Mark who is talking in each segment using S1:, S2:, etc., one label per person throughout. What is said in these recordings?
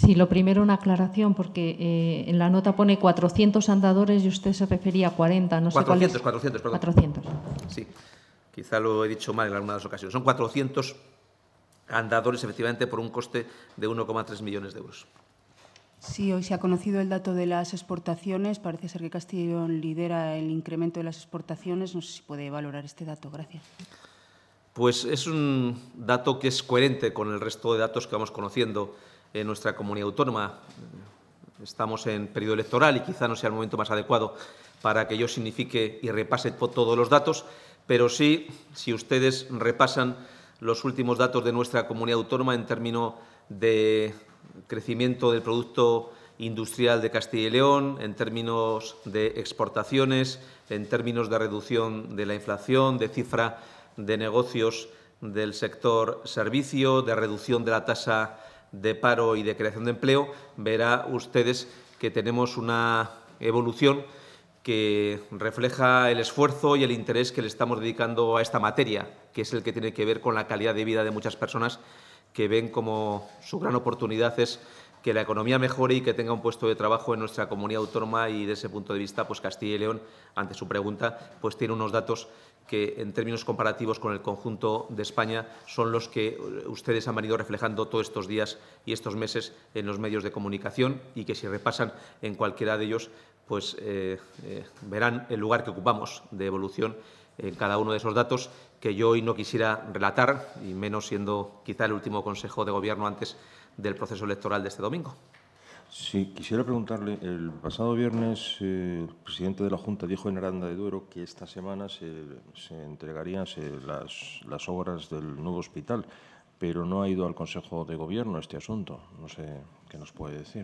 S1: Sí, lo primero una aclaración, porque en la nota pone 400 andadores y usted se refería a 40, no sé cuál es.
S2: 400, perdón.
S1: 400.
S2: Sí, quizá lo he dicho mal en algunas ocasiones. Son 400 andadores, efectivamente, por un coste de 1,3 millones de euros.
S3: Sí, hoy se ha conocido el dato de las exportaciones. Parece ser que Castilla y León lidera el incremento de las exportaciones. No sé si puede valorar este dato. Gracias.
S2: Pues es un dato que es coherente con el resto de datos que vamos conociendo en nuestra comunidad autónoma. Estamos en periodo electoral y quizá no sea el momento más adecuado para que yo signifique y repase todos los datos, pero sí, si ustedes repasan los últimos datos de nuestra comunidad autónoma en términos de crecimiento del Producto Industrial de Castilla y León, en términos de exportaciones, en términos de reducción de la inflación, de cifra de negocios del sector servicio, de reducción de la tasa de paro y de creación de empleo, verá ustedes que tenemos una evolución que refleja el esfuerzo y el interés que le estamos dedicando a esta materia, que es el que tiene que ver con la calidad de vida de muchas personas que ven como su gran oportunidad es que la economía mejore y que tenga un puesto de trabajo en nuestra comunidad autónoma, y desde ese punto de vista, pues Castilla y León, ante su pregunta, pues tiene unos datos que, en términos comparativos con el conjunto de España, son los que ustedes han venido reflejando todos estos días y estos meses en los medios de comunicación, y que si repasan en cualquiera de ellos, pues verán el lugar que ocupamos de evolución en cada uno de esos datos, que yo hoy no quisiera relatar, y menos siendo quizá el último Consejo de Gobierno antes del proceso electoral de este domingo.
S4: Sí, quisiera preguntarle, el pasado viernes el presidente de la Junta dijo en Aranda de Duero que esta semana se entregarían las obras del nuevo hospital, pero no ha ido al Consejo de Gobierno este asunto. No sé qué nos puede decir.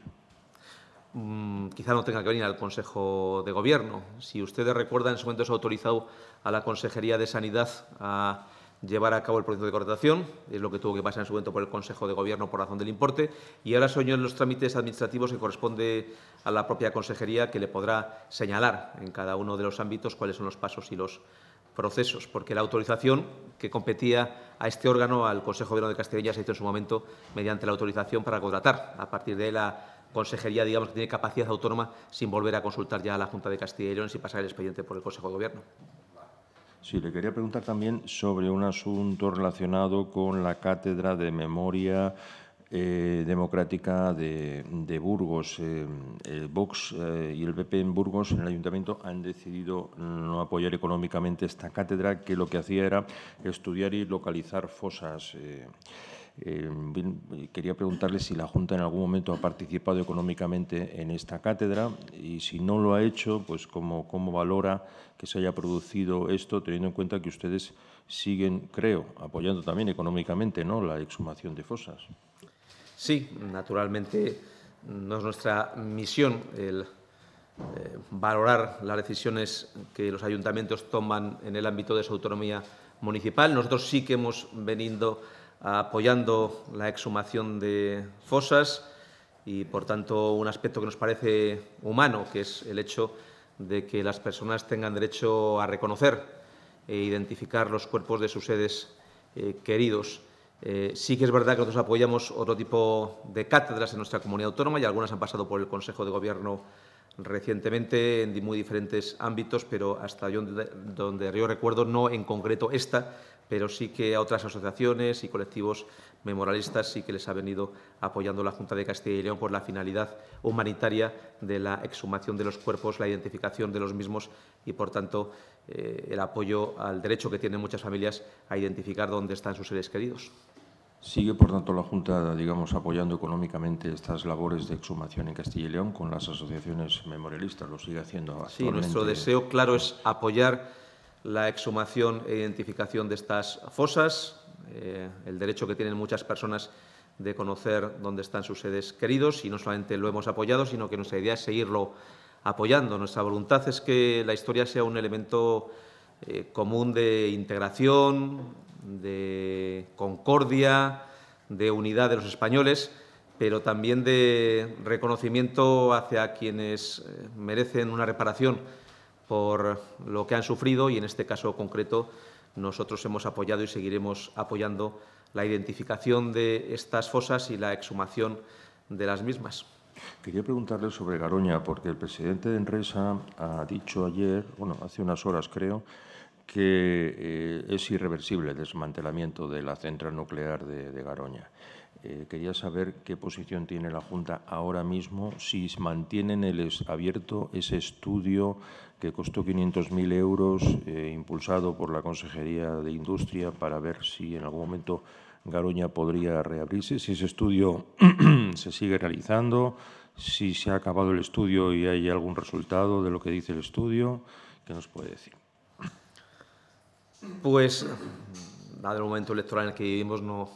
S2: Quizá no tenga que venir al Consejo de Gobierno. Si ustedes recuerdan, en su momento se ha autorizado a la Consejería de Sanidad a llevar a cabo el proceso de contratación, es lo que tuvo que pasar en su momento por el Consejo de Gobierno por razón del importe, y ahora son los trámites administrativos que corresponde a la propia Consejería, que le podrá señalar en cada uno de los ámbitos cuáles son los pasos y los procesos, porque la autorización que competía a este órgano, al Consejo de Gobierno de Castilla y León, se hizo en su momento mediante la autorización para contratar. A partir de la Consejería, digamos, que tiene capacidad autónoma sin volver a consultar ya a la Junta de Castilla y León, sin pasar el expediente por el Consejo de Gobierno.
S4: Sí, le quería preguntar también sobre un asunto relacionado con la Cátedra de Memoria Democrática de Burgos. El Vox y el PP en Burgos, en el Ayuntamiento, han decidido no apoyar económicamente esta cátedra, que lo que hacía era estudiar y localizar fosas. Quería preguntarle si la Junta en algún momento ha participado económicamente en esta cátedra, y si no lo ha hecho, pues cómo valora que se haya producido esto, teniendo en cuenta que ustedes siguen, creo, apoyando también económicamente, ¿no?, la exhumación de fosas.
S2: Sí, naturalmente no es nuestra misión el valorar las decisiones que los ayuntamientos toman en el ámbito de su autonomía municipal. Nosotros sí que hemos venido apoyando la exhumación de fosas y, por tanto, un aspecto que nos parece humano, que es el hecho de que las personas tengan derecho a reconocer e identificar los cuerpos de sus seres queridos. Sí que es verdad que nosotros apoyamos otro tipo de cátedras en nuestra comunidad autónoma, y algunas han pasado por el Consejo de Gobierno recientemente en muy diferentes ámbitos, pero hasta donde yo recuerdo, no en concreto esta, pero sí que a otras asociaciones y colectivos memorialistas sí que les ha venido apoyando la Junta de Castilla y León por la finalidad humanitaria de la exhumación de los cuerpos, la identificación de los mismos y, por tanto, el apoyo al derecho que tienen muchas familias a identificar dónde están sus seres queridos.
S4: ¿Sigue, por tanto, la Junta, digamos, apoyando económicamente estas labores de exhumación en Castilla y León con las asociaciones memorialistas? ¿Lo sigue haciendo actualmente?
S2: Sí, nuestro deseo, claro, es apoyar la exhumación e identificación de estas fosas, el derecho que tienen muchas personas de conocer dónde están sus seres queridos, y no solamente lo hemos apoyado, sino que nuestra idea es seguirlo apoyando. Nuestra voluntad es que la historia sea un elemento común de integración, de concordia, de unidad de los españoles, pero también de reconocimiento hacia quienes merecen una reparación por lo que han sufrido, y en este caso concreto nosotros hemos apoyado y seguiremos apoyando la identificación de estas fosas y la exhumación de las mismas.
S4: Quería preguntarle sobre Garoña, porque el presidente de Enresa ha dicho ayer, bueno, hace unas horas creo, que es irreversible el desmantelamiento de la central nuclear de Garoña. Quería saber qué posición tiene la Junta ahora mismo, si mantienen abierto ese estudio que costó 500.000 euros, impulsado por la Consejería de Industria, para ver si en algún momento Garoña podría reabrirse, si ese estudio se sigue realizando, si se ha acabado el estudio y hay algún resultado de lo que dice el estudio. ¿Qué nos puede decir?
S2: Pues, dado el momento electoral en el que vivimos, no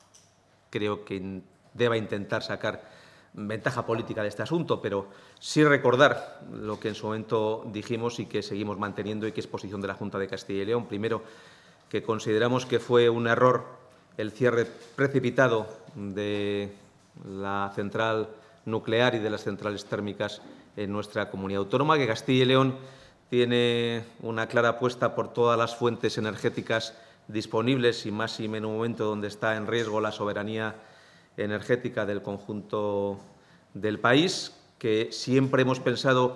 S2: creo que deba intentar sacar ventaja política de este asunto, pero sí recordar lo que en su momento dijimos y que seguimos manteniendo y que es posición de la Junta de Castilla y León. Primero, que consideramos que fue un error el cierre precipitado de la central nuclear y de las centrales térmicas en nuestra comunidad autónoma, que Castilla y León tiene una clara apuesta por todas las fuentes energéticas disponibles y más en un momento donde está en riesgo la soberanía energética del conjunto del país, que siempre hemos pensado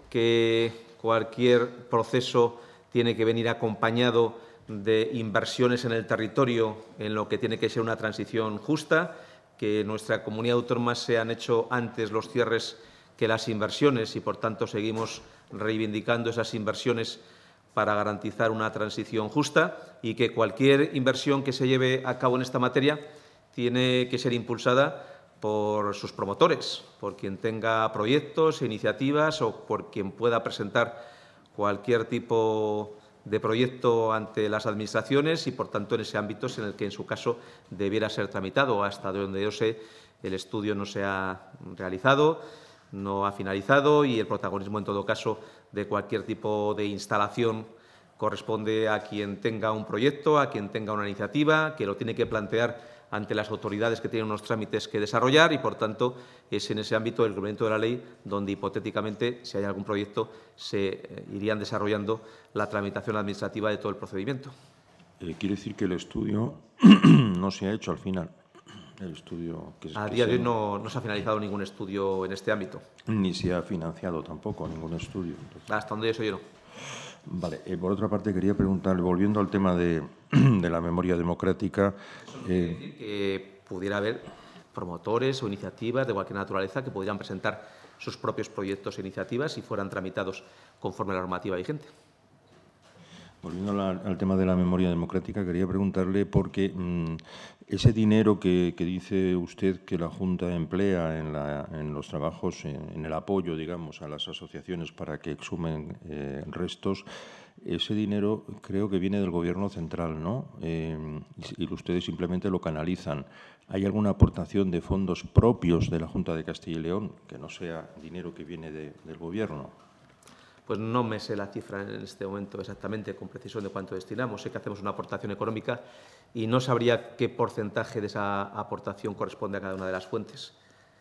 S2: que cualquier proceso tiene que venir acompañado de inversiones en el territorio en lo que tiene que ser una transición justa, que en nuestra comunidad autónoma se han hecho antes los cierres que las inversiones y, por tanto, seguimos reivindicando esas inversiones para garantizar una transición justa y que cualquier inversión que se lleve a cabo en esta materia tiene que ser impulsada por sus promotores, por quien tenga proyectos e iniciativas o por quien pueda presentar cualquier tipo de proyecto ante las administraciones y, por tanto, en ese ámbito es en el que, en su caso, debiera ser tramitado. Hasta donde yo sé, el estudio no se ha realizado, no ha finalizado y el protagonismo, en todo caso, de cualquier tipo de instalación corresponde a quien tenga un proyecto, a quien tenga una iniciativa, que lo tiene que plantear ante las autoridades que tienen unos trámites que desarrollar y, por tanto, es en ese ámbito del cumplimiento de la ley donde, hipotéticamente, si hay algún proyecto, se irían desarrollando la tramitación administrativa de todo el procedimiento.
S4: Quiere decir que el estudio no se ha hecho al final. El estudio
S2: a día de hoy no se ha finalizado ningún estudio en este ámbito.
S4: Ni se ha financiado tampoco ningún estudio. Entonces.
S2: Hasta donde eso yo no.
S4: Vale. Por otra parte, quería preguntarle, volviendo al tema de la memoria democrática.
S2: Eso quiere decir que pudiera haber promotores o iniciativas de cualquier naturaleza que pudieran presentar sus propios proyectos e iniciativas si fueran tramitados conforme a la normativa vigente.
S4: Volviendo al tema de la memoria democrática, quería preguntarle por qué ese dinero que dice usted que la Junta emplea en los trabajos, en el apoyo, digamos, a las asociaciones para que exhumen restos, ese dinero creo que viene del Gobierno central, ¿no? Y ustedes simplemente lo canalizan. ¿Hay alguna aportación de fondos propios de la Junta de Castilla y León que no sea dinero que viene del Gobierno?
S2: Pues no me sé la cifra en este momento exactamente con precisión de cuánto destinamos. Sé que hacemos una aportación económica y no sabría qué porcentaje de esa aportación corresponde a cada una de las fuentes.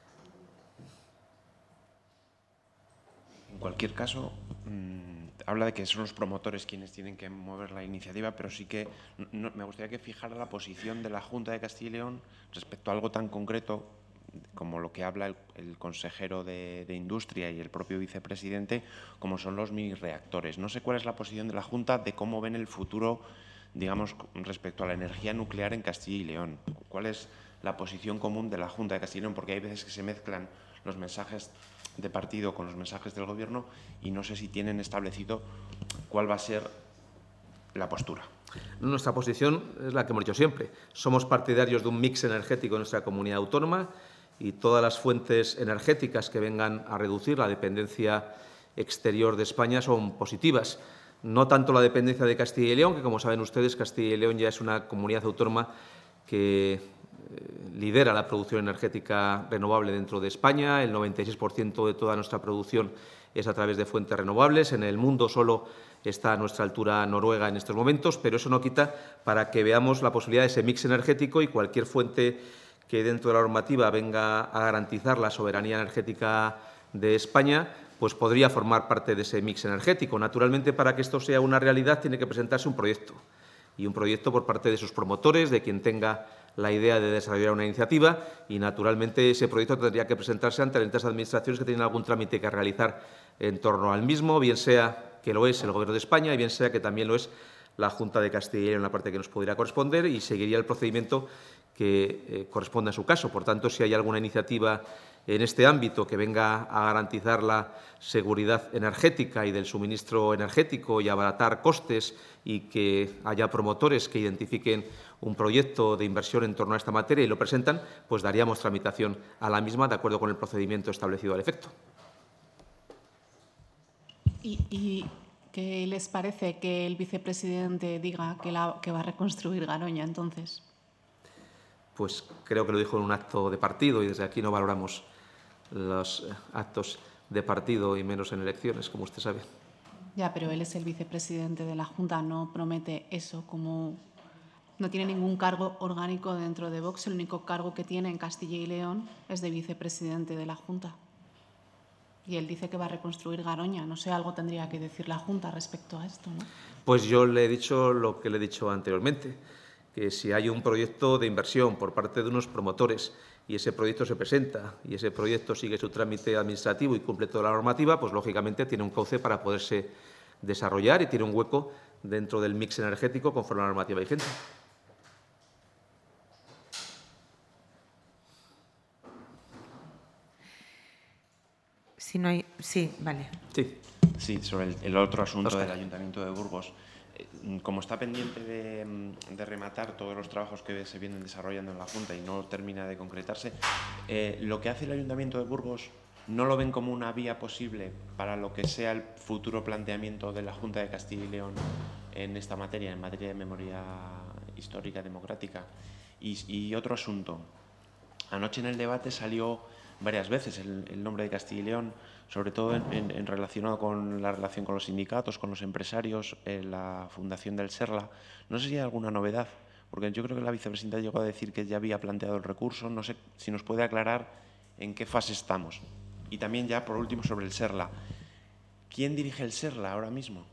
S5: En cualquier caso, habla de que son los promotores quienes tienen que mover la iniciativa, pero sí que me gustaría que fijara la posición de la Junta de Castilla y León respecto a algo tan concreto como lo que habla el consejero de Industria y el propio vicepresidente, como son los mini-reactores. No sé cuál es la posición de la Junta de cómo ven el futuro, digamos, respecto a la energía nuclear en Castilla y León. ¿Cuál es la posición común de la Junta de Castilla y León? Porque hay veces que se mezclan los mensajes de partido con los mensajes del Gobierno y no sé si tienen establecido cuál va a ser la postura.
S2: Nuestra posición es la que hemos dicho siempre. Somos partidarios de un mix energético en nuestra comunidad autónoma y todas las fuentes energéticas que vengan a reducir la dependencia exterior de España son positivas. No tanto la dependencia de Castilla y León, que, como saben ustedes, Castilla y León ya es una comunidad autónoma que lidera la producción energética renovable dentro de España. El 96% de toda nuestra producción es a través de fuentes renovables. En el mundo solo está a nuestra altura Noruega en estos momentos, pero eso no quita para que veamos la posibilidad de ese mix energético y cualquier fuente que dentro de la normativa venga a garantizar la soberanía energética de España, pues podría formar parte de ese mix energético. Naturalmente, para que esto sea una realidad, tiene que presentarse un proyecto, y un proyecto por parte de sus promotores, de quien tenga la idea de desarrollar una iniciativa y, naturalmente, ese proyecto tendría que presentarse ante las distintas administraciones que tienen algún trámite que realizar en torno al mismo, bien sea que lo es el Gobierno de España y bien sea que también lo es la Junta de Castilla y León en la parte que nos podría corresponder, y seguiría el procedimiento que corresponde a su caso. Por tanto, si hay alguna iniciativa en este ámbito que venga a garantizar la seguridad energética y del suministro energético y abaratar costes, y que haya promotores que identifiquen un proyecto de inversión en torno a esta materia y lo presentan, pues daríamos tramitación a la misma de acuerdo con el procedimiento establecido al efecto.
S6: ¿Y qué les parece que el vicepresidente diga que va a reconstruir Garoña, entonces?
S2: Pues creo que lo dijo en un acto de partido, y desde aquí no valoramos los actos de partido y menos en elecciones, como usted sabe.
S6: Ya, pero él es el vicepresidente de la Junta, no promete eso, como no tiene ningún cargo orgánico dentro de Vox. El único cargo que tiene en Castilla y León es de vicepresidente de la Junta. Y él dice que va a reconstruir Garoña. No sé, algo tendría que decir la Junta respecto a esto, ¿no?
S2: Pues yo le he dicho lo que le he dicho anteriormente, que si hay un proyecto de inversión por parte de unos promotores y ese proyecto se presenta y ese proyecto sigue su trámite administrativo y cumple toda la normativa, pues lógicamente tiene un cauce para poderse desarrollar y tiene un hueco dentro del mix energético conforme a la normativa vigente.
S7: Si no hay... Sí, vale.
S2: Sí.
S5: Sí, sobre el otro asunto
S2: Óscar.
S5: del Ayuntamiento de Burgos. Como está pendiente de rematar todos los trabajos que se vienen desarrollando en la Junta y no termina de concretarse, lo que hace el Ayuntamiento de Burgos, ¿no lo ven como una vía posible para lo que sea el futuro planteamiento de la Junta de Castilla y León en esta materia, en materia de memoria histórica democrática? Y otro asunto. Anoche en el debate salió varias veces el nombre de Castilla y León, sobre todo en relacionado con la relación con los sindicatos, con los empresarios, la fundación del Serla. No sé si hay alguna novedad, porque yo creo que la vicepresidenta llegó a decir que ya había planteado el recurso. No sé si nos puede aclarar en qué fase estamos. Y también ya, por último, sobre el Serla. ¿Quién dirige el Serla ahora mismo?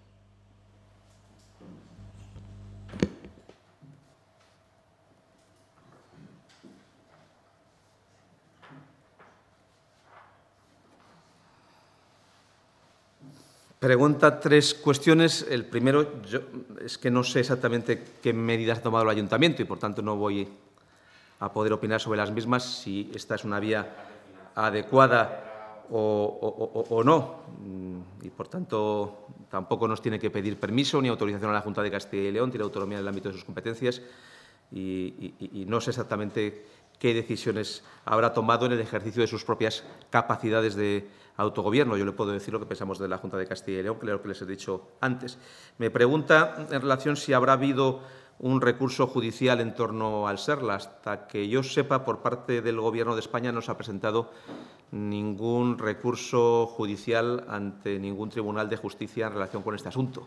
S2: Pregunta tres cuestiones. El primero, es que no sé exactamente qué medidas ha tomado el Ayuntamiento y, por tanto, no voy a poder opinar sobre las mismas, si esta es una vía adecuada o no. Y, por tanto, tampoco nos tiene que pedir permiso ni autorización a la Junta de Castilla y León, tiene autonomía en el ámbito de sus competencias y no sé exactamente qué decisiones habrá tomado en el ejercicio de sus propias capacidades de autogobierno. Yo le puedo decir lo que pensamos de la Junta de Castilla y León, que es lo que les he dicho antes. Me pregunta en relación si habrá habido un recurso judicial en torno al Serla. Hasta que yo sepa, por parte del Gobierno de España no se ha presentado ningún recurso judicial ante ningún tribunal de justicia en relación con este asunto.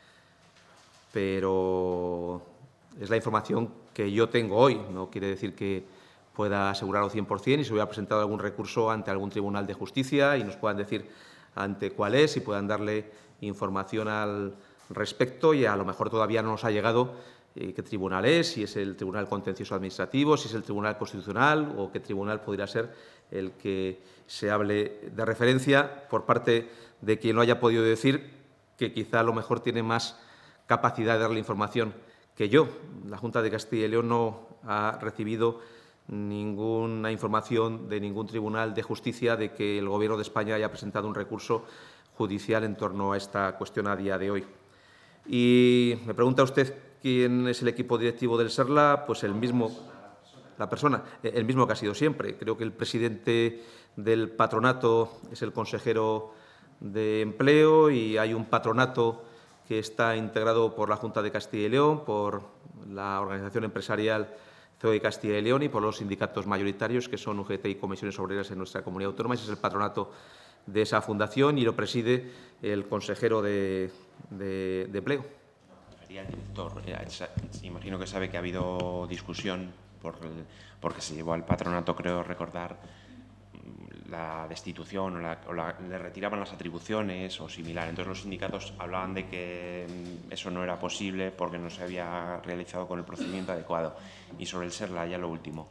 S2: Pero es la información que yo tengo hoy. No quiere decir que pueda asegurarlo 100% y se hubiera presentado algún recurso ante algún tribunal de justicia y nos puedan decir ante cuál es y puedan darle información al respecto, y a lo mejor todavía no nos ha llegado qué tribunal es, si es el Tribunal Contencioso Administrativo, si es el Tribunal Constitucional o qué tribunal podría ser el que se hable de referencia por parte de quien lo haya podido decir, que quizá a lo mejor tiene más capacidad de darle información que yo. La Junta de Castilla y León no ha recibido ninguna información de ningún tribunal de justicia de que el Gobierno de España haya presentado un recurso judicial en torno a esta cuestión a día de hoy. Y me pregunta usted quién es el equipo directivo del Serla. Pues el mismo que ha sido siempre. Creo que el presidente del patronato es el consejero de Empleo y hay un patronato que está integrado por la Junta de Castilla y León, por la organización empresarial COE Castilla y León y por los sindicatos mayoritarios, que son UGT y Comisiones Obreras en nuestra comunidad autónoma. Ese es el patronato de esa fundación y lo preside el consejero de Empleo.
S5: Refería al director. Imagino que sabe que ha habido discusión porque se llevó al patronato, creo recordar, la destitución le retiraban las atribuciones o similar. Entonces los sindicatos hablaban de que eso no era posible porque no se había realizado con el procedimiento adecuado. Y sobre el SERLA, ya lo último.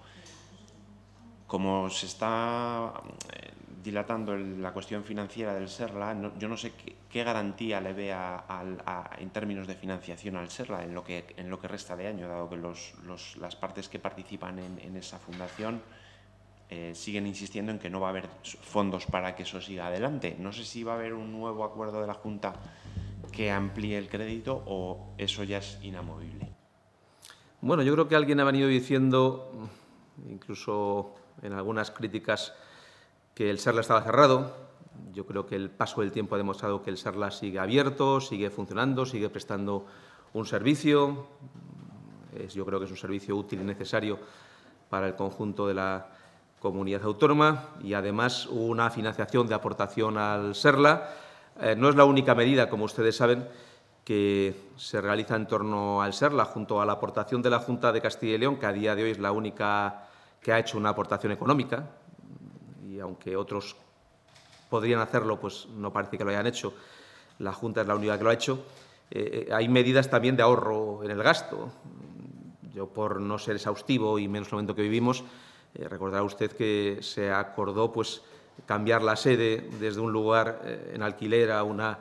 S5: Como se está dilatando la cuestión financiera del SERLA, yo no sé qué garantía le ve en términos de financiación al SERLA en lo que resta de año, dado que las partes que participan en esa fundación siguen insistiendo en que no va a haber fondos para que eso siga adelante. No sé si va a haber un nuevo acuerdo de la Junta que amplíe el crédito o eso ya es inamovible.
S2: Bueno, yo creo que alguien ha venido diciendo, incluso en algunas críticas, que el SERLA estaba cerrado. Yo creo que el paso del tiempo ha demostrado que el SERLA sigue abierto, sigue funcionando, sigue prestando un servicio. Yo creo que es un servicio útil y necesario para el conjunto de la comunidad autónoma y, además, una financiación de aportación al SERLA. No es la única medida, como ustedes saben, que se realiza en torno al SERLA, junto a la aportación de la Junta de Castilla y León, que a día de hoy es la única que ha hecho una aportación económica, y aunque otros podrían hacerlo, pues no parece que lo hayan hecho. La Junta es la única que lo ha hecho. Hay medidas también de ahorro en el gasto. Yo, por no ser exhaustivo y menos en el momento que vivimos, recordará usted que se acordó pues cambiar la sede desde un lugar en alquiler a una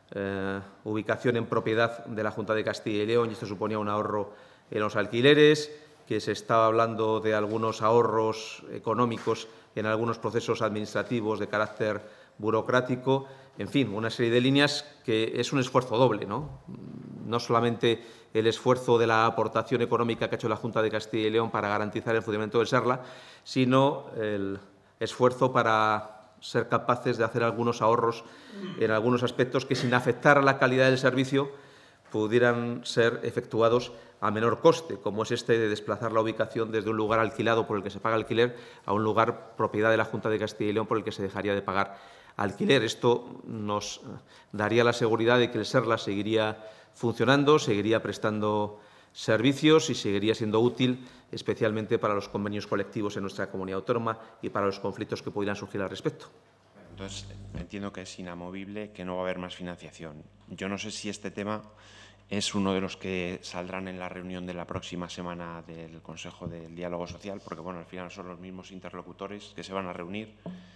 S2: ubicación en propiedad de la Junta de Castilla y León, y esto suponía un ahorro en los alquileres, que se estaba hablando de algunos ahorros económicos en algunos procesos administrativos de carácter burocrático. En fin, una serie de líneas que es un esfuerzo doble, ¿no? No solamente el esfuerzo de la aportación económica que ha hecho la Junta de Castilla y León para garantizar el funcionamiento del SERLA, sino el esfuerzo para ser capaces de hacer algunos ahorros en algunos aspectos que, sin afectar a la calidad del servicio, pudieran ser efectuados a menor coste, como es este de desplazar la ubicación desde un lugar alquilado por el que se paga alquiler a un lugar propiedad de la Junta de Castilla y León por el que se dejaría de pagar alquiler. Esto nos daría la seguridad de que el SERLA seguiría funcionando, seguiría prestando servicios y seguiría siendo útil, especialmente para los convenios colectivos en nuestra comunidad autónoma y para los conflictos que pudieran surgir al respecto.
S5: Entonces, entiendo que es inamovible, que no va a haber más financiación. Yo no sé si este tema es uno de los que saldrán en la reunión de la próxima semana del Consejo del Diálogo Social, porque, bueno, al final son los mismos interlocutores que se van a reunir.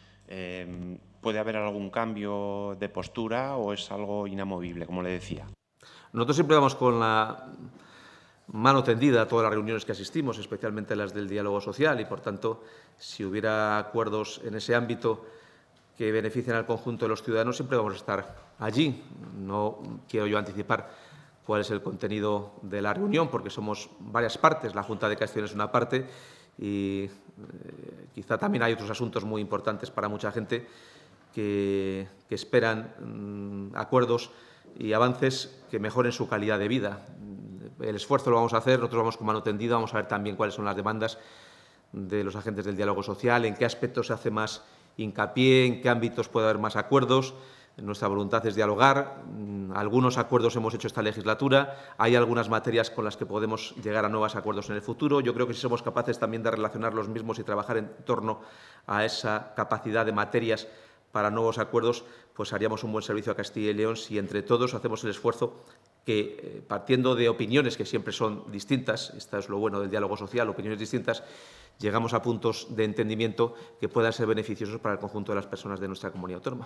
S5: ¿Puede haber algún cambio de postura o es algo inamovible, como le decía?
S2: Nosotros siempre vamos con la mano tendida a todas las reuniones que asistimos, especialmente las del diálogo social, y, por tanto, si hubiera acuerdos en ese ámbito que beneficien al conjunto de los ciudadanos, siempre vamos a estar allí. No quiero yo anticipar cuál es el contenido de la reunión, porque somos varias partes. La Junta de Castilla y León es una parte y quizá también hay otros asuntos muy importantes para mucha gente que esperan acuerdos y avances que mejoren su calidad de vida. El esfuerzo lo vamos a hacer, nosotros vamos con mano tendida, vamos a ver también cuáles son las demandas de los agentes del diálogo social, en qué aspectos se hace más hincapié, en qué ámbitos puede haber más acuerdos. Nuestra voluntad es dialogar. Algunos acuerdos hemos hecho esta legislatura. Hay algunas materias con las que podemos llegar a nuevos acuerdos en el futuro. Yo creo que si somos capaces también de relacionar los mismos y trabajar en torno a esa capacidad de materias para nuevos acuerdos, pues haríamos un buen servicio a Castilla y León si entre todos hacemos el esfuerzo que, partiendo de opiniones que siempre son distintas, esto es lo bueno del diálogo social, opiniones distintas, llegamos a puntos de entendimiento que puedan ser beneficiosos para el conjunto de las personas de nuestra comunidad autónoma.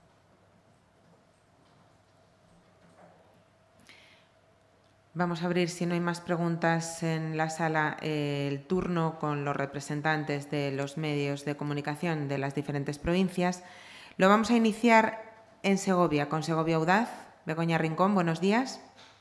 S7: Vamos a abrir, si no hay más preguntas en la sala, el turno con los representantes de los medios de comunicación de las diferentes provincias. Lo vamos a iniciar en Segovia, con Segovia Audaz. Begoña Rincón, buenos días.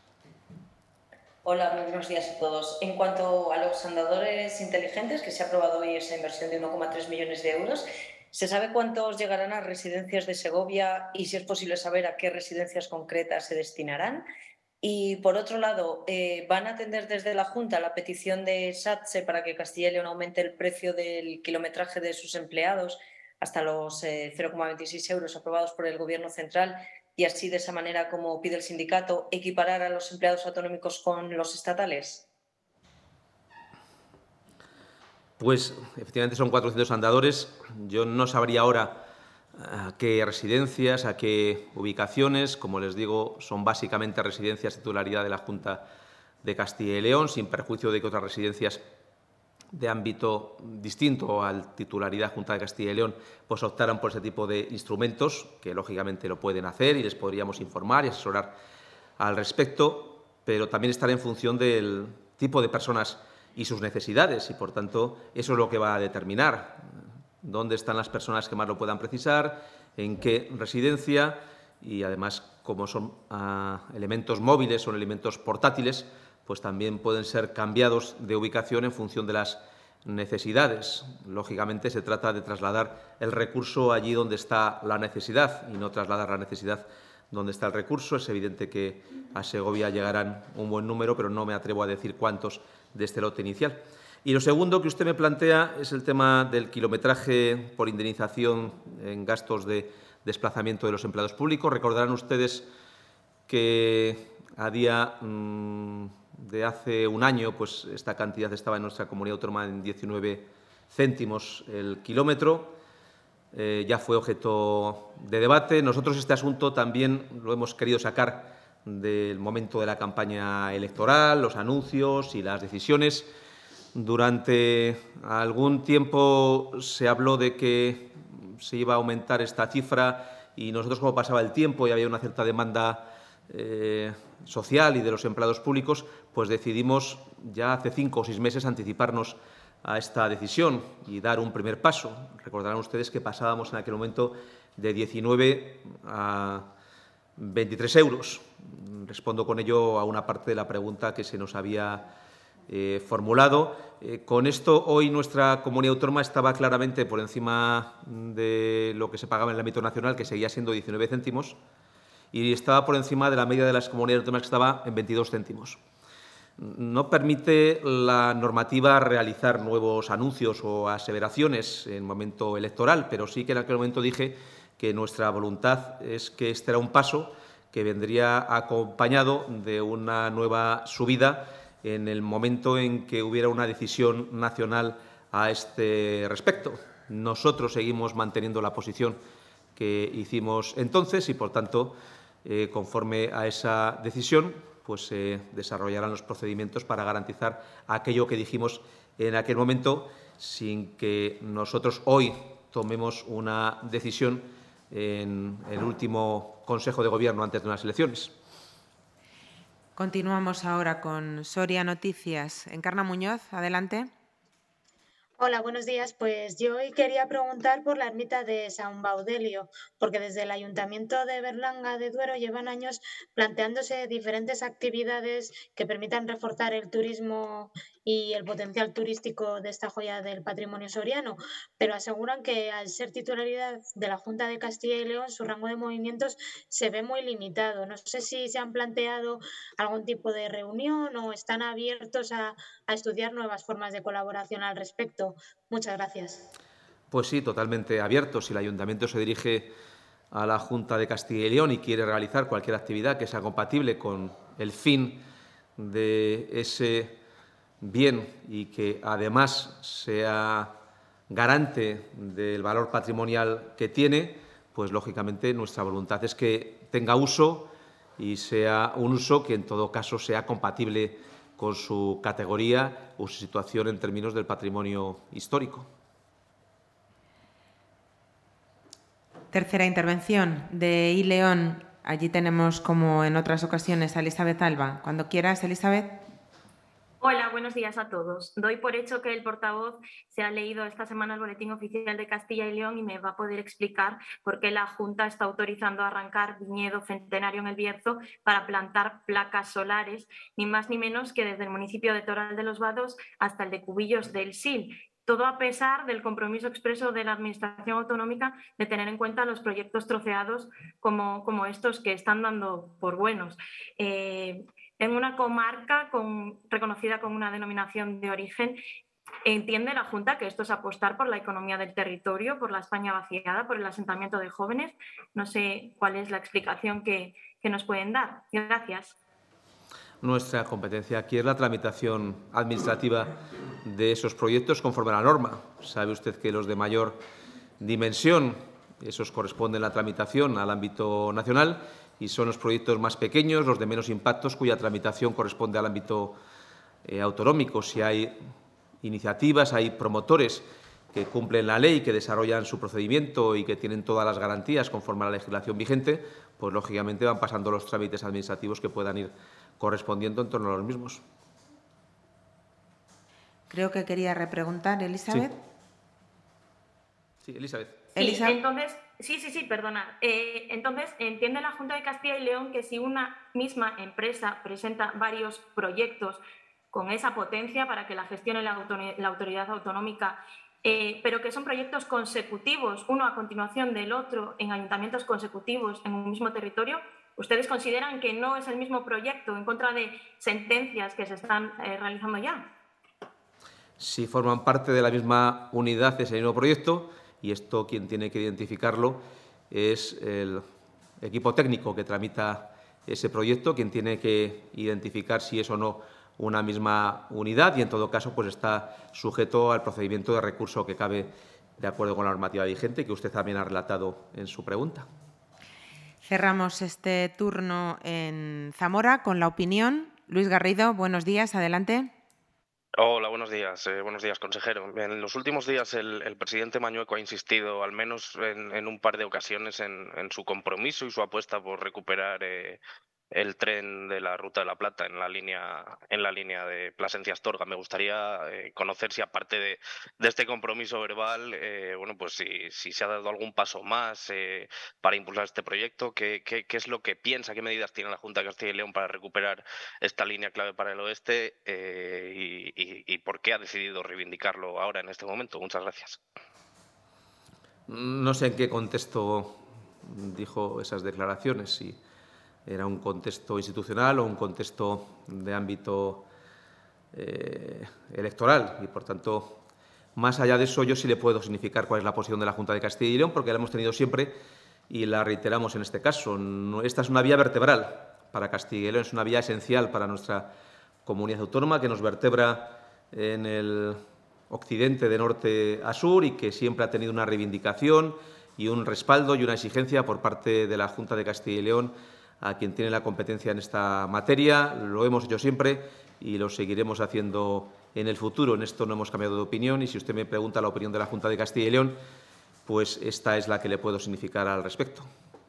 S8: Hola, muy buenos días a todos. En cuanto a los andadores inteligentes, que se ha aprobado hoy esa inversión de 1,3 millones de euros, ¿se sabe cuántos llegarán a residencias de Segovia y, si es posible saber, a qué residencias concretas se destinarán? Y, por otro lado, ¿van a atender desde la Junta la petición de SATSE para que Castilla y León aumente el precio del kilometraje de sus empleados hasta los 0,26 euros aprobados por el Gobierno central y así, de esa manera, como pide el sindicato, equiparar a los empleados autonómicos con los estatales?
S2: Pues efectivamente son 400 andadores. Yo no sabría ahora a qué residencias, a qué ubicaciones. Como les digo, son básicamente residencias de titularidad de la Junta de Castilla y León, sin perjuicio de que otras residencias de ámbito distinto al titularidad Junta de Castilla y León pues optaran por ese tipo de instrumentos, que lógicamente lo pueden hacer y les podríamos informar y asesorar al respecto, pero también estará en función del tipo de personas y sus necesidades y, por tanto, eso es lo que va a determinar dónde están las personas que más lo puedan precisar, en qué residencia y, además, como son elementos móviles, son elementos portátiles, pues también pueden ser cambiados de ubicación en función de las necesidades. Lógicamente, se trata de trasladar el recurso allí donde está la necesidad y no trasladar la necesidad donde está el recurso. Es evidente que a Segovia llegarán un buen número, pero no me atrevo a decir cuántos de este lote inicial. Y lo segundo que usted me plantea es el tema del kilometraje por indemnización en gastos de desplazamiento de los empleados públicos. Recordarán ustedes que a día de hace un año, pues esta cantidad estaba en nuestra comunidad autónoma en 19 céntimos el kilómetro. Ya fue objeto de debate. Nosotros este asunto también lo hemos querido sacar del momento de la campaña electoral, los anuncios y las decisiones. Durante algún tiempo se habló de que se iba a aumentar esta cifra y nosotros, como pasaba el tiempo y había una cierta demanda social y de los empleados públicos, pues decidimos ya hace 5 o 6 meses anticiparnos a esta decisión y dar un primer paso. Recordarán ustedes que pasábamos en aquel momento de 19 a 23 euros. Respondo con ello a una parte de la pregunta que se nos había formulado. Con esto, hoy nuestra comunidad autónoma estaba claramente por encima de lo que se pagaba en el ámbito nacional, que seguía siendo 19 céntimos, y estaba por encima de la media de las comunidades autónomas, que estaba en 22 céntimos. No permite la normativa realizar nuevos anuncios o aseveraciones en momento electoral, pero sí que en aquel momento dije que nuestra voluntad es que este era un paso que vendría acompañado de una nueva subida en el momento en que hubiera una decisión nacional a este respecto. Nosotros seguimos manteniendo la posición que hicimos entonces y, por tanto, conforme a esa decisión, pues se desarrollarán los procedimientos para garantizar aquello que dijimos en aquel momento, sin que nosotros hoy tomemos una decisión en el último Consejo de Gobierno antes de unas elecciones.
S7: Continuamos ahora con Soria Noticias. Encarna Muñoz, adelante.
S9: Hola, buenos días. Pues yo hoy quería preguntar por la ermita de San Baudelio, porque desde el Ayuntamiento de Berlanga de Duero llevan años planteándose diferentes actividades que permitan reforzar el turismo y el potencial turístico de esta joya del patrimonio soriano, pero aseguran que al ser titularidad de la Junta de Castilla y León, su rango de movimientos se ve muy limitado. No sé si se han planteado algún tipo de reunión o están abiertos a estudiar nuevas formas de colaboración al respecto. Muchas gracias.
S2: Pues sí, totalmente abierto. Si el Ayuntamiento se dirige a la Junta de Castilla y León y quiere realizar cualquier actividad que sea compatible con el fin de ese bien y que además sea garante del valor patrimonial que tiene, pues lógicamente nuestra voluntad es que tenga uso y sea un uso que en todo caso sea compatible con su categoría o su situación en términos del patrimonio histórico.
S7: Tercera intervención de iLeón. Allí tenemos, como en otras ocasiones, a Elizabeth Alba. Cuando quieras, Elizabeth.
S10: Hola, buenos días a todos. Doy por hecho que el portavoz se ha leído esta semana el Boletín Oficial de Castilla y León y me va a poder explicar por qué la Junta está autorizando arrancar viñedo centenario en el Bierzo para plantar placas solares, ni más ni menos que desde el municipio de Toral de los Vados hasta el de Cubillos del Sil. Todo a pesar del compromiso expreso de la Administración autonómica de tener en cuenta los proyectos troceados como estos que están dando por buenos. En una comarca reconocida con una denominación de origen, ¿entiende la Junta que esto es apostar por la economía del territorio, por la España vaciada, por el asentamiento de jóvenes? No sé cuál es la explicación que nos pueden dar. Gracias.
S2: Nuestra competencia aquí es la tramitación administrativa de esos proyectos conforme a la norma. Sabe usted que los de mayor dimensión, esos corresponden la tramitación al ámbito nacional, y son los proyectos más pequeños, los de menos impactos, cuya tramitación corresponde al ámbito autonómico. Si hay iniciativas, hay promotores que cumplen la ley, que desarrollan su procedimiento y que tienen todas las garantías conforme a la legislación vigente, pues lógicamente van pasando los trámites administrativos que puedan ir correspondiendo en torno a los mismos.
S7: Creo que quería repreguntar, Elizabeth.
S2: Sí, Elizabeth.
S10: Sí, entonces, perdona. Entonces, ¿entiende la Junta de Castilla y León que si una misma empresa presenta varios proyectos con esa potencia para que la gestione la autoridad autonómica, pero que son proyectos consecutivos, uno a continuación del otro, en ayuntamientos consecutivos en un mismo territorio, ¿ustedes consideran que no es el mismo proyecto en contra de sentencias que se están realizando ya?
S2: Si forman parte de la misma unidad, es el mismo proyecto, y esto quien tiene que identificarlo es el equipo técnico que tramita ese proyecto, quien tiene que identificar si es o no una misma unidad, y en todo caso pues está sujeto al procedimiento de recurso que cabe de acuerdo con la normativa vigente, que usted también ha relatado en su pregunta.
S7: Cerramos este turno en Zamora con la opinión. Luis Garrido, buenos días, adelante.
S11: Hola, buenos días, consejero. En los últimos días el presidente Mañueco ha insistido, al menos en un par de ocasiones, en su compromiso y su apuesta por recuperar el tren de la Ruta de la Plata en la línea de Plasencia-Astorga. Me gustaría conocer si, aparte de este compromiso verbal, si se ha dado algún paso más para impulsar este proyecto, qué es lo que piensa, qué medidas tiene la Junta de Castilla y León para recuperar esta línea clave para el oeste y por qué ha decidido reivindicarlo ahora en este momento. Muchas gracias.
S2: No sé en qué contexto dijo esas declaraciones, si era un contexto institucional o un contexto de ámbito electoral, y por tanto, más allá de eso, yo sí le puedo significar cuál es la posición de la Junta de Castilla y León, porque la hemos tenido siempre y la reiteramos en este caso. Esta es una vía vertebral para Castilla y León, es una vía esencial para nuestra comunidad autónoma, que nos vertebra en el occidente de norte a sur y que siempre ha tenido una reivindicación y un respaldo y una exigencia por parte de la Junta de Castilla y León, a quien tiene la competencia en esta materia. Lo hemos hecho siempre y lo seguiremos haciendo en el futuro. En esto no hemos cambiado de opinión, y si usted me pregunta la opinión de la Junta de Castilla y León, pues esta es la que le puedo significar al respecto.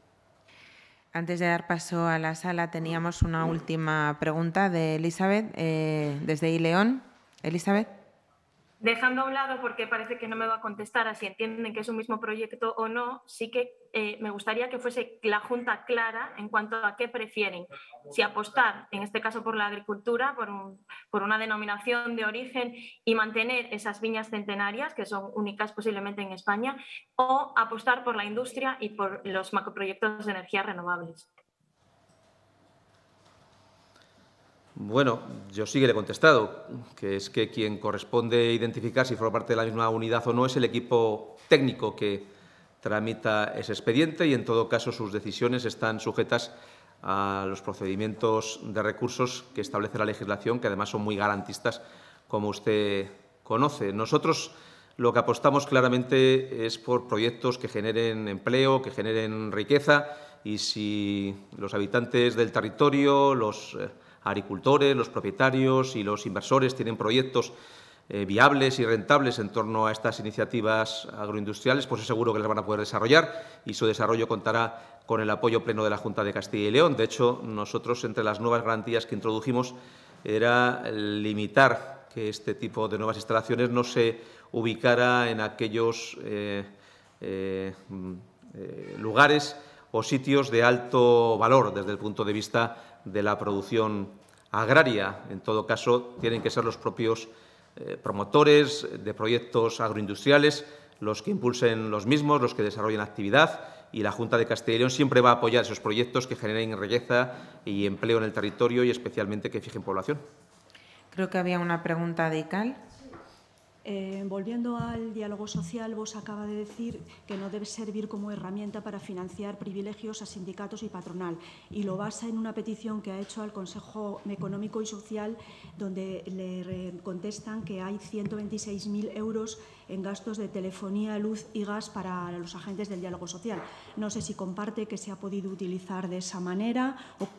S7: Antes de dar paso a la sala, teníamos una última pregunta de Elizabeth, desde Ileón. Elizabeth.
S10: Dejando a un lado, porque parece que no me va a contestar a si entienden que es un mismo proyecto o no, sí que me gustaría que fuese la Junta clara en cuanto a qué prefieren. Si apostar, en este caso por la agricultura, por una denominación de origen y mantener esas viñas centenarias, que son únicas posiblemente en España, o apostar por la industria y por los macroproyectos de energías renovables.
S2: Bueno, yo sí que le he contestado, que es que quien corresponde identificar si forma parte de la misma unidad o no es el equipo técnico que tramita ese expediente, y en todo caso sus decisiones están sujetas a los procedimientos de recursos que establece la legislación, que además son muy garantistas, como usted conoce. Nosotros lo que apostamos claramente es por proyectos que generen empleo, que generen riqueza, y si los habitantes del territorio, los agricultores, los propietarios y los inversores tienen proyectos viables y rentables en torno a estas iniciativas agroindustriales, pues es seguro que las van a poder desarrollar, y su desarrollo contará con el apoyo pleno de la Junta de Castilla y León. De hecho, nosotros, entre las nuevas garantías que introdujimos, era limitar que este tipo de nuevas instalaciones no se ubicara en aquellos lugares o sitios de alto valor desde el punto de vista de la producción agraria. En todo caso, tienen que ser los propios promotores de proyectos agroindustriales los que impulsen los mismos, los que desarrollen actividad, y la Junta de Castilla y León siempre va a apoyar esos proyectos que generen riqueza y empleo en el territorio, y especialmente que fijen población.
S7: Creo que había una pregunta de ICAL.
S12: Volviendo al diálogo social, vos acaba de decir que no debe servir como herramienta para financiar privilegios a sindicatos y patronal, y lo basa en una petición que ha hecho al Consejo Económico y Social, donde le contestan que hay 126.000 euros en gastos de telefonía, luz y gas para los agentes del diálogo social. No sé si comparte que se ha podido utilizar de esa manera.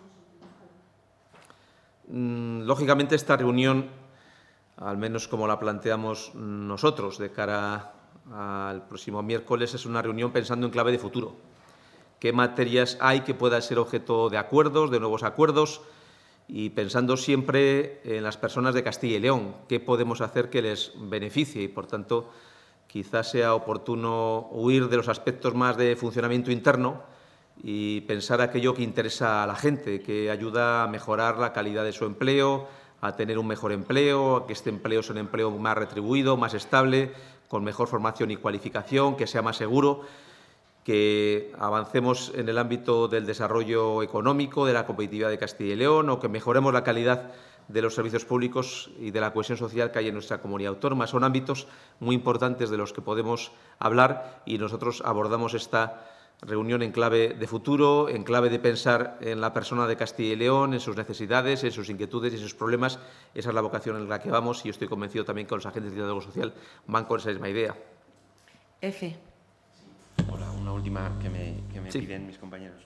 S2: Lógicamente, esta reunión, al menos como la planteamos nosotros de cara al próximo miércoles, es una reunión pensando en clave de futuro. ¿Qué materias hay que puedan ser objeto de acuerdos, de nuevos acuerdos? Y pensando siempre en las personas de Castilla y León, ¿qué podemos hacer que les beneficie? Y, por tanto, quizás sea oportuno huir de los aspectos más de funcionamiento interno y pensar aquello que interesa a la gente, que ayuda a mejorar la calidad de su empleo, a tener un mejor empleo, a que este empleo sea un empleo más retribuido, más estable, con mejor formación y cualificación, que sea más seguro, que avancemos en el ámbito del desarrollo económico, de la competitividad de Castilla y León, o que mejoremos la calidad de los servicios públicos y de la cohesión social que hay en nuestra comunidad autónoma. Son ámbitos muy importantes de los que podemos hablar y nosotros abordamos esta reunión en clave de futuro, en clave de pensar en la persona de Castilla y León, en sus necesidades, en sus inquietudes y en sus problemas. Esa es la vocación en la que vamos y yo estoy convencido también que los agentes de diálogo social van con esa misma idea.
S7: F.
S5: Hola, una última que me piden mis compañeros.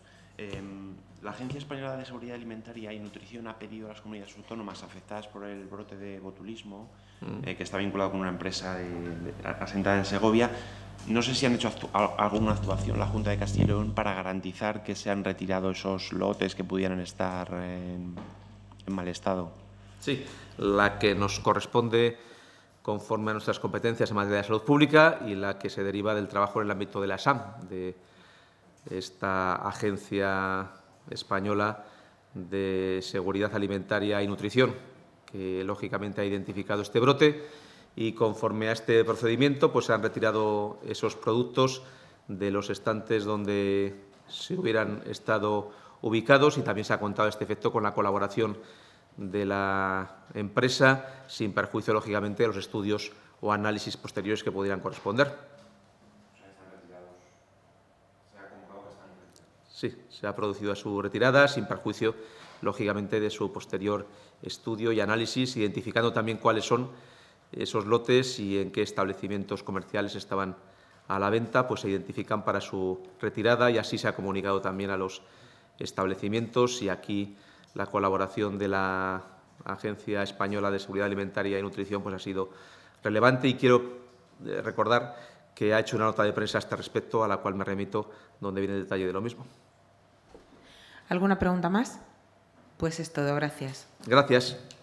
S5: La Agencia Española de Seguridad Alimentaria y Nutrición ha pedido a las comunidades autónomas afectadas por el brote de botulismo, que está vinculado con una empresa asentada en Segovia. No sé si han hecho alguna actuación la Junta de Castilla y León para garantizar que se han retirado esos lotes que pudieran estar en mal estado.
S2: Sí, la que nos corresponde conforme a nuestras competencias en materia de salud pública y la que se deriva del trabajo en el ámbito de la SAM, de esta Agencia Española de Seguridad Alimentaria y Nutrición, que lógicamente ha identificado este brote y conforme a este procedimiento pues se han retirado esos productos de los estantes donde se hubieran estado ubicados y también se ha contado este efecto con la colaboración de la empresa, sin perjuicio, lógicamente, de los estudios o análisis posteriores que pudieran corresponder. Sí, se ha producido su retirada, sin perjuicio, lógicamente, de su posterior estudio y análisis, identificando también cuáles son esos lotes y en qué establecimientos comerciales estaban a la venta, pues se identifican para su retirada y así se ha comunicado también a los establecimientos y aquí la colaboración de la Agencia Española de Seguridad Alimentaria y Nutrición pues ha sido relevante y quiero recordar que ha hecho una nota de prensa a este respecto a la cual me remito donde viene el detalle de lo mismo.
S7: ¿Alguna pregunta más? Pues es todo, gracias.
S2: Gracias.